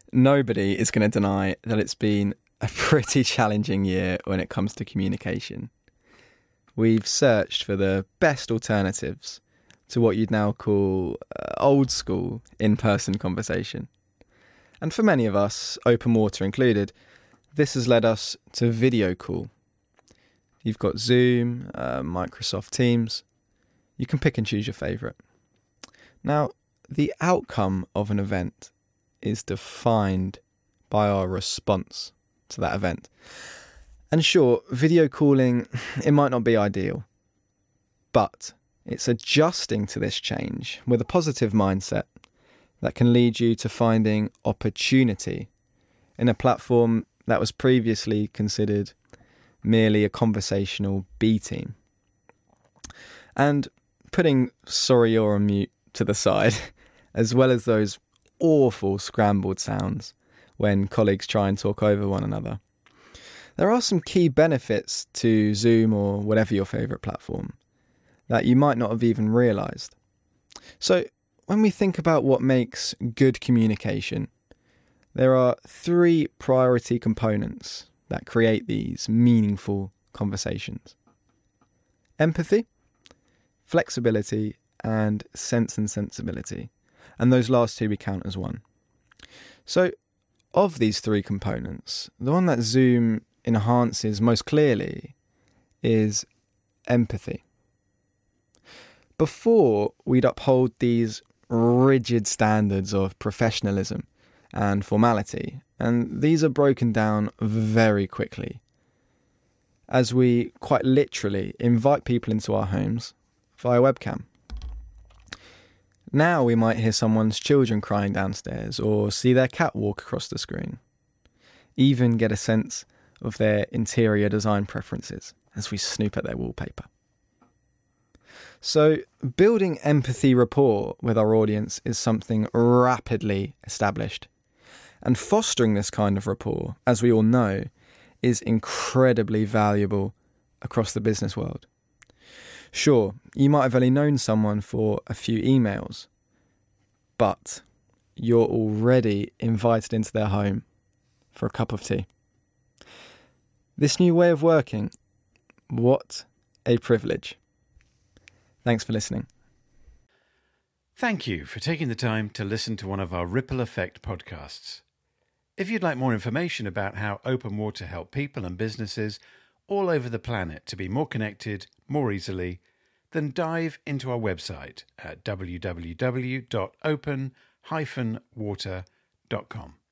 Nobody is going to deny that it's been a pretty challenging year when it comes to communication. We've searched for the best alternatives to what you'd now call old school in-person conversation. And for many of us, Open Water included, this has led us to video call. You've got Zoom, Microsoft Teams. You can pick and choose your favourite. Now, the outcome of an event is defined by our response to that event. And sure, video calling, it might not be ideal, but it's adjusting to this change with a positive mindset that can lead you to finding opportunity in a platform that was previously considered merely a conversational B team. And putting sorry you're on mute to the side, as well as those awful scrambled sounds when colleagues try and talk over one another, there are some key benefits to Zoom or whatever your favourite platform that you might not have even realised. So when we think about what makes good communication, there are 3 priority components that create these meaningful conversations: empathy, flexibility, and sense and sensibility. And those last 2 we count as one. So of these 3 components, the one that Zoom enhances most clearly is empathy. Before, we'd uphold these rigid standards of professionalism and formality, and these are broken down very quickly as we quite literally invite people into our homes via webcam. Now we might hear someone's children crying downstairs or see their cat walk across the screen, even get a sense of their interior design preferences as we snoop at their wallpaper. So building empathy rapport with our audience is something rapidly established. And fostering this kind of rapport, as we all know, is incredibly valuable across the business world. Sure, you might have only known someone for a few emails, but you're already invited into their home for a cup of tea. This new way of working, what a privilege. Thanks for listening. Thank you for taking the time to listen to one of our Ripple Effect podcasts. If you'd like more information about how Open Water help people and businesses all over the planet to be more connected more easily, then dive into our website at www.open-water.com.